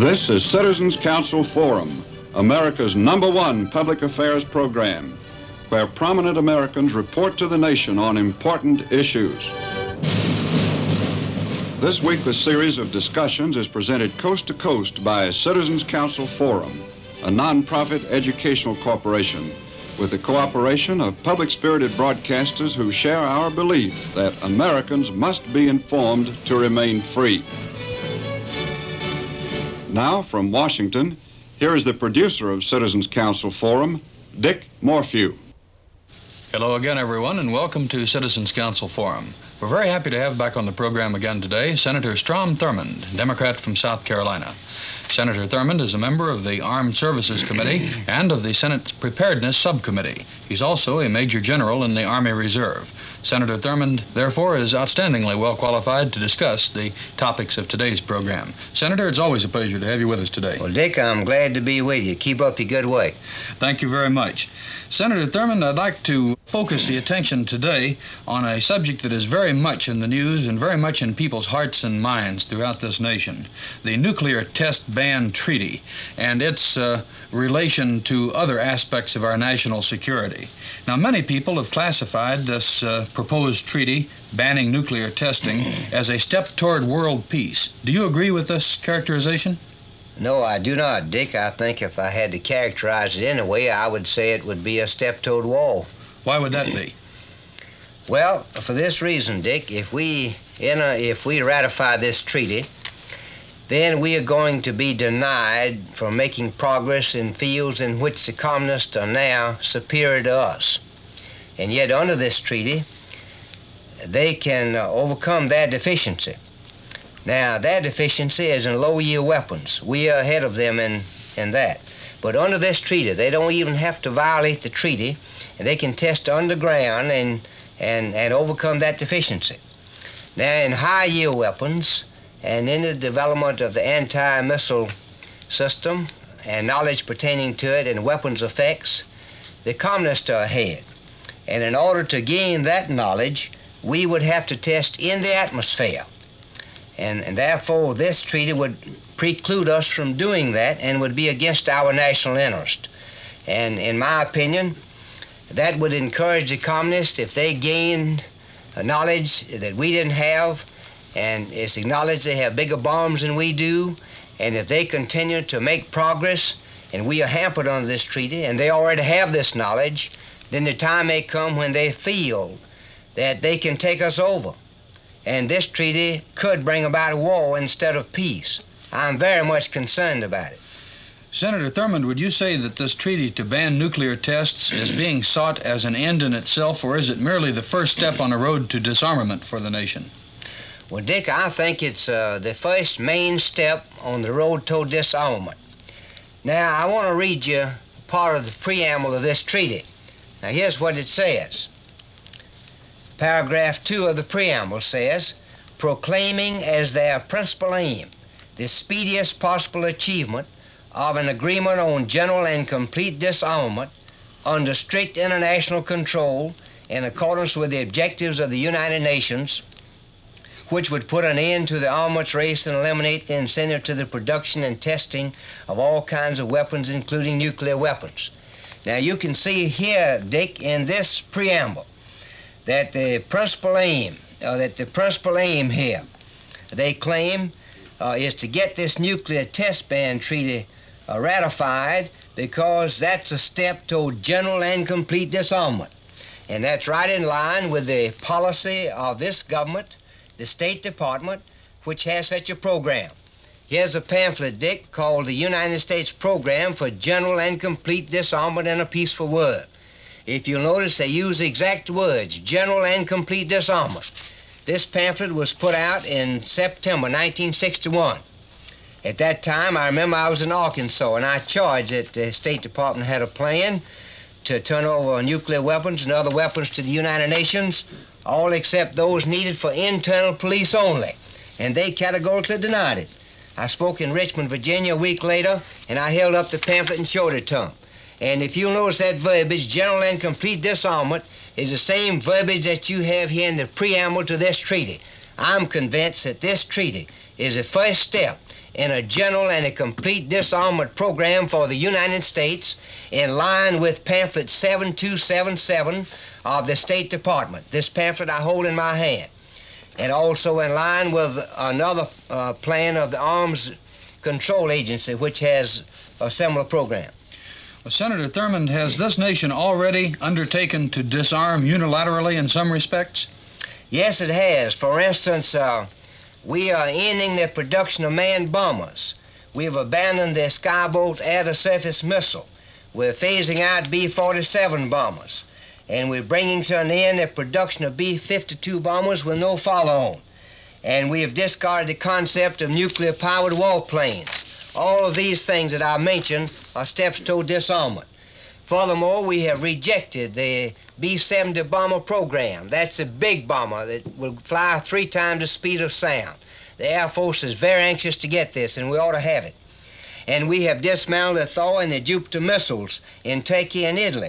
This is Citizens Council Forum, America's #1 public affairs program, where prominent Americans report to the nation on important issues. This week, the series of discussions is presented coast to coast by Citizens Council Forum, a nonprofit educational corporation with the cooperation of public-spirited broadcasters who share our belief that Americans must be informed to remain free. Now, from Washington, here is the producer of Citizens Council Forum, Dick Morphew. Hello again, everyone, and welcome to Citizens Council Forum. We're very happy to have back on the program again today Senator Strom Thurmond, Democrat from South Carolina. Senator Thurmond is a member of the Armed Services Committee and of the Senate's Preparedness Subcommittee. He's also a Major General in the Army Reserve. Senator Thurmond, therefore, is outstandingly well qualified to discuss the topics of today's program. Senator, it's always a pleasure to have you with us today. Well, Dick, I'm glad to be with you. Keep up your good work. Thank you very much. Senator Thurmond, I'd like to focus the attention today on a subject that is very much in the news and very much in people's hearts and minds throughout this nation, the Nuclear Test Ban Treaty and its relation to other aspects of our national security. Now, many people have classified this proposed treaty banning nuclear testing as a step toward world peace. Do you agree with this characterization? No, I do not, Dick. I think if I had to characterize it in a way, I would say it would be a step toward war. Why would that be? Well, for this reason, Dick, if we ratify this treaty, then we are going to be denied from making progress in fields in which the communists are now superior to us. And yet, under this treaty, they can overcome their deficiency. Now, their deficiency is in low-yield weapons. We are ahead of them in that. But under this treaty, they don't even have to violate the treaty, and they can test underground and overcome that deficiency. Now, in high-yield weapons and in the development of the anti-missile system and knowledge pertaining to it and weapons effects, the communists are ahead. And in order to gain that knowledge, we would have to test in the atmosphere. And therefore, this treaty would preclude us from doing that and would be against our national interest. And in my opinion, that would encourage the communists, if they gained knowledge that we didn't have, and it's acknowledged they have bigger bombs than we do, and if they continue to make progress and we are hampered under this treaty and they already have this knowledge, then the time may come when they feel that they can take us over. And this treaty could bring about war instead of peace. I'm very much concerned about it. Senator Thurmond, would you say that this treaty to ban nuclear tests is being sought as an end in itself, or is it merely the first step on a road to disarmament for the nation? Well, Dick, I think it's the first main step on the road toward disarmament. Now, I want to read you part of the preamble of this treaty. Now, here's what it says. Paragraph 2 of the preamble says, proclaiming as their principal aim the speediest possible achievement of an agreement on general and complete disarmament under strict international control in accordance with the objectives of the United Nations, which would put an end to the armaments race and eliminate the incentive to the production and testing of all kinds of weapons, including nuclear weapons. Now, you can see here, Dick, in this preamble, that the principal aim here, they claim, is to get this nuclear test ban treaty ratified, because that's a step toward general and complete disarmament. And that's right in line with the policy of this government, the State Department, which has such a program. Here's a pamphlet, Dick, called the United States Program for General and Complete Disarmament in a Peaceful World. If you'll notice, they use the exact words, general and complete disarmament. This pamphlet was put out in September 1961. At that time, I remember I was in Arkansas, and I charged that the State Department had a plan to turn over nuclear weapons and other weapons to the United Nations, all except those needed for internal police only, and they categorically denied it. I spoke in Richmond, Virginia a week later, and I held up the pamphlet and showed it to them. And if you'll notice that verbiage, general and complete disarmament, is the same verbiage that you have here in the preamble to this treaty. I'm convinced that this treaty is the first step in a general and a complete disarmament program for the United States in line with pamphlet 7277 of the State Department. This pamphlet I hold in my hand. And also in line with another plan of the Arms Control Agency, which has a similar program. Well, Senator Thurmond, has this nation already undertaken to disarm unilaterally in some respects? Yes, it has. For instance, we are ending the production of manned bombers. We've abandoned the Skybolt air-to-surface missile. We're phasing out B-47 bombers. And we're bringing to an end the production of B-52 bombers with no follow-on. And we have discarded the concept of nuclear-powered warplanes. All of these things that I mentioned are steps toward disarmament. Furthermore, we have rejected the B-70 bomber program. That's a big bomber that will fly 3 times the speed of sound. The Air Force is very anxious to get this, and we ought to have it. And we have dismantled the Thor and the Jupiter missiles in Turkey and Italy.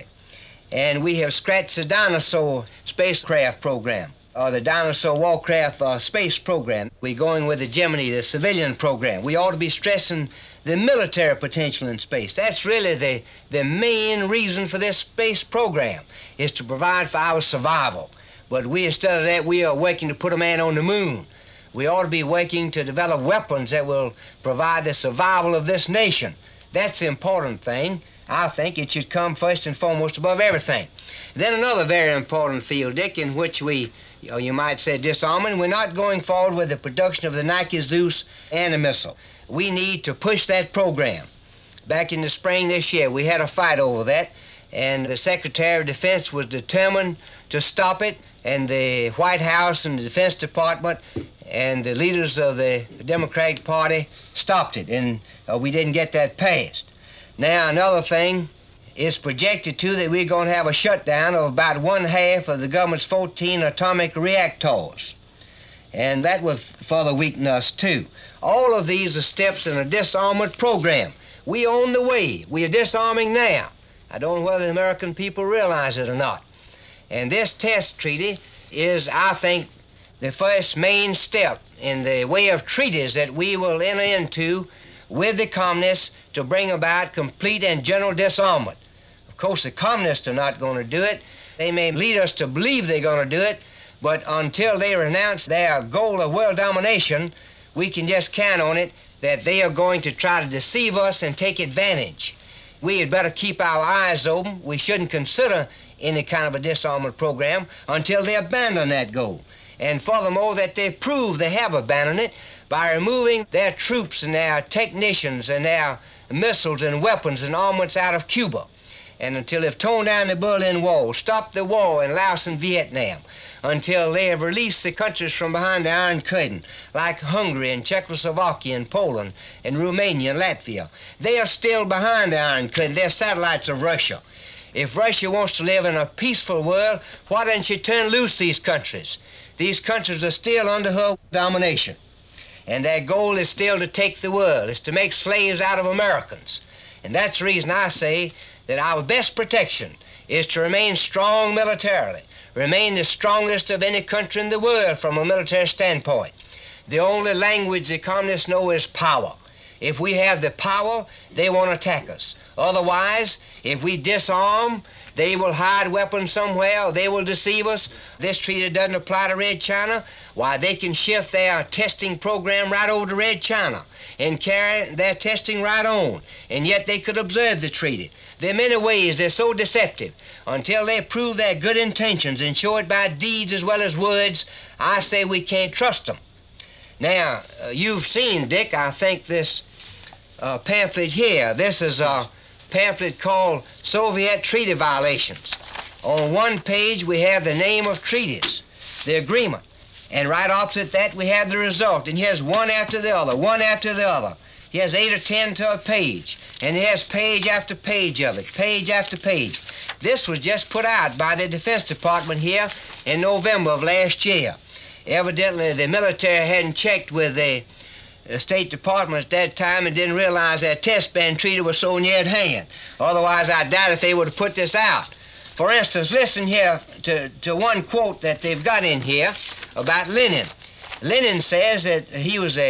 And we have scratched the Dinosaur spacecraft program, or the Dinosaur Warcraft space program. We're going with the Gemini, the civilian program. We ought to be stressing the military potential in space. That's really the main reason for this space program, is to provide for our survival. But we, instead of that, we are working to put a man on the moon. We ought to be working to develop weapons that will provide the survival of this nation. That's the important thing. I think it should come first and foremost above everything. Then another very important field, Dick, in which we, you might say, disarmament. We're not going forward with the production of the Nike Zeus and the missile. We need to push that program. Back in the spring this year, we had a fight over that, and the Secretary of Defense was determined to stop it, and the White House and the Defense Department and the leaders of the Democratic Party stopped it, and we didn't get that passed. Now, another thing, it's projected, too, that we're going to have a shutdown of about 1/2 of the government's 14 atomic reactors. And that will further weaken us, too. All of these are steps in a disarmament program. We are on the way. We are disarming now. I don't know whether the American people realize it or not. And this test treaty is, I think, the first main step in the way of treaties that we will enter into with the communists to bring about complete and general disarmament. Of course, the communists are not going to do it. They may lead us to believe they're going to do it, but until they renounce their goal of world domination, we can just count on it that they are going to try to deceive us and take advantage. We had better keep our eyes open. We shouldn't consider any kind of a disarmament program until they abandon that goal. And furthermore, that they prove they have abandoned it by removing their troops and their technicians and their missiles and weapons and armaments out of Cuba. And until they've torn down the Berlin Wall, stopped the war in Laos and Vietnam, until they have released the countries from behind the Iron Curtain, like Hungary and Czechoslovakia and Poland and Romania and Latvia. They are still behind the Iron Curtain. They're satellites of Russia. If Russia wants to live in a peaceful world, why doesn't she turn loose these countries? These countries are still under her domination. And their goal is still to take the world, is to make slaves out of Americans. And that's the reason I say that our best protection is to remain strong militarily, remain the strongest of any country in the world from a military standpoint. The only language the communists know is power. If we have the power, they won't attack us. Otherwise, if we disarm, they will hide weapons somewhere, or they will deceive us. This treaty doesn't apply to Red China. Why, they can shift their testing program right over to Red China and carry their testing right on, and yet they could observe the treaty. There are many ways they're so deceptive. Until they prove their good intentions and show it by deeds as well as words, I say we can't trust them. Now, you've seen, Dick, I think, this pamphlet here. This is a pamphlet called Soviet Treaty Violations. On one page, we have the name of treaties, the agreement. And right opposite that, we have the result. And here's one after the other, one after the other. Here's 8 or 10 to a page. And here's page after page of it, page after page. This was just put out by the Defense Department here in November of last year. Evidently, the military hadn't checked with the State Department at that time and didn't realize that test ban treaty was so near at hand. Otherwise, I doubt if they would have put this out. For instance, listen here to one quote that they've got in here about Lenin. Lenin says that he was a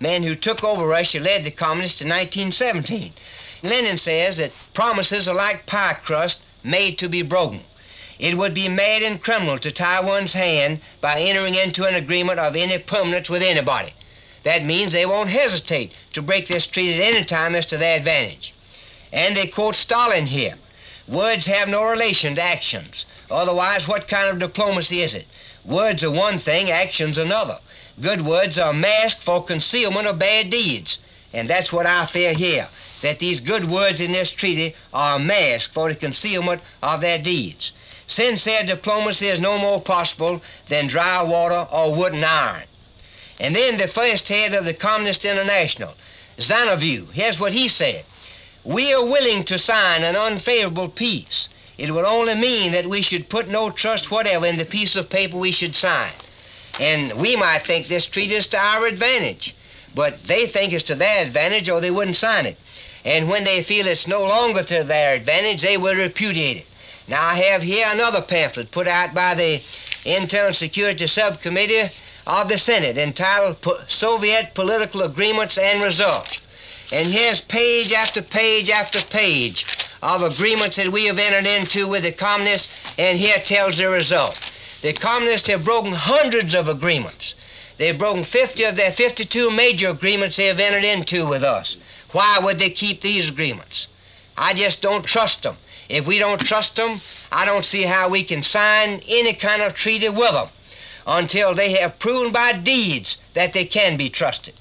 man who took over Russia, led the communists in 1917. Lenin says that promises are like pie crust made to be broken. It would be mad and criminal to tie one's hand by entering into an agreement of any permanence with anybody. That means they won't hesitate to break this treaty at any time as to their advantage. And they quote Stalin here. Words have no relation to actions. Otherwise, what kind of diplomacy is it? Words are one thing, actions another. Good words are masked for concealment of bad deeds. And that's what I fear here, that these good words in this treaty are masked for the concealment of their deeds. Sincere diplomacy is no more possible than dry water or wood and iron. And then the first head of the Communist International, Zinoviev, here's what he said. We are willing to sign an unfavorable peace. It will only mean that we should put no trust whatever in the piece of paper we should sign. And we might think this treaty is to our advantage, but they think it's to their advantage or they wouldn't sign it. And when they feel it's no longer to their advantage, they will repudiate it. Now I have here another pamphlet put out by the Internal Security Subcommittee of the Senate entitled Soviet Political Agreements and Results. And here's page after page after page of agreements that we have entered into with the communists, and here tells the result. The communists have broken hundreds of agreements. They've broken 50 of their 52 major agreements they have entered into with us. Why would they keep these agreements? I just don't trust them. If we don't trust them, I don't see how we can sign any kind of treaty with them until they have proven by deeds that they can be trusted.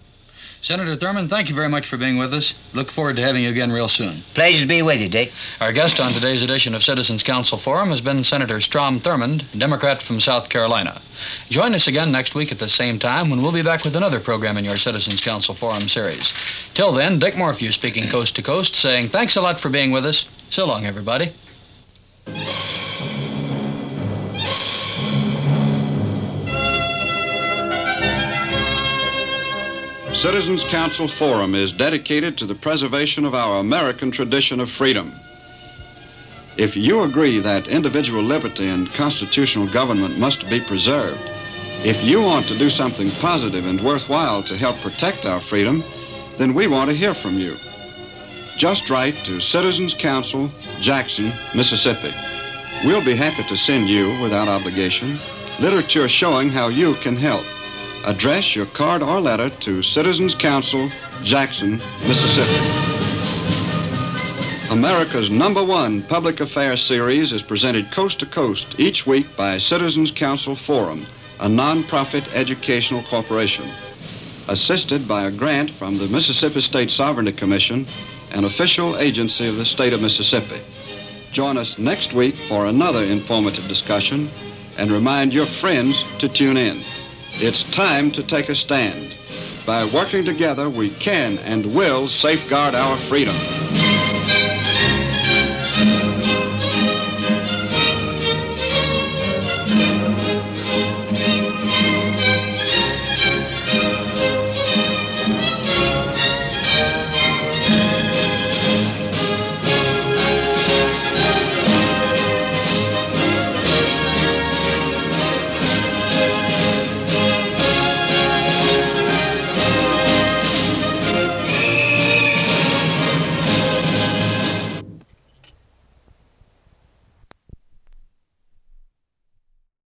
Senator Thurmond, thank you very much for being with us. Look forward to having you again real soon. Pleasure to be with you, Dick. Our guest on today's edition of Citizens Council Forum has been Senator Strom Thurmond, Democrat from South Carolina. Join us again next week at the same time when we'll be back with another program in your Citizens Council Forum series. Till then, Dick Morphew speaking coast to coast, saying thanks a lot for being with us. So long, everybody. Citizens Council Forum is dedicated to the preservation of our American tradition of freedom. If you agree that individual liberty and constitutional government must be preserved, if you want to do something positive and worthwhile to help protect our freedom, then we want to hear from you. Just write to Citizens Council, Jackson, Mississippi. We'll be happy to send you, without obligation, literature showing how you can help. Address your card or letter to Citizens Council, Jackson, Mississippi. America's #1 public affairs series is presented coast to coast each week by Citizens Council Forum, a non-profit educational corporation, assisted by a grant from the Mississippi State Sovereignty Commission, an official agency of the state of Mississippi. Join us next week for another informative discussion, and remind your friends to tune in. It's time to take a stand. By working together, we can and will safeguard our freedom.